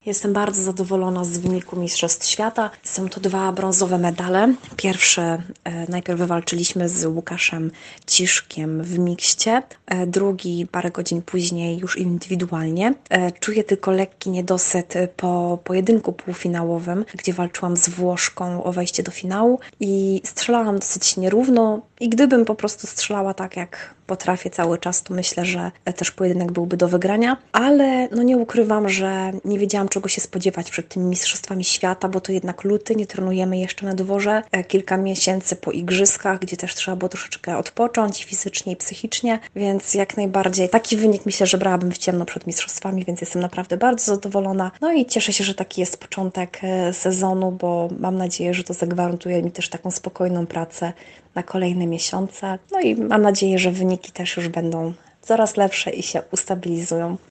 Jestem bardzo zadowolona z wyniku Mistrzostw Świata. Są to 2 brązowe medale. Pierwszy najpierw wywalczyliśmy z Łukaszem Ciszkiem w mikście, drugi parę godzin później już indywidualnie. Czuję tylko lekki niedosyt po pojedynku półfinałowym, gdzie walczyłam z Włoszką o wejście do finału i strzelałam dosyć nierówno i gdybym po prostu strzelała tak jak potrafię cały czas, to myślę, że też pojedynek byłby do wygrania, ale no nie ukrywam, że nie wiedziałam czego się spodziewać przed tymi Mistrzostwami Świata, bo to jednak luty, nie trenujemy jeszcze na dworze, kilka miesięcy po igrzyskach, gdzie też trzeba było troszeczkę odpocząć fizycznie i psychicznie, więc jak najbardziej taki wynik myślę, że brałabym w ciemno przed Mistrzostwami, więc jestem naprawdę bardzo zadowolona. No i cieszę się, że taki jest początek sezonu, bo mam nadzieję, że to zagwarantuje mi też taką spokojną pracę na kolejne miesiące. No i mam nadzieję, że wyniki też już będą coraz lepsze i się ustabilizują.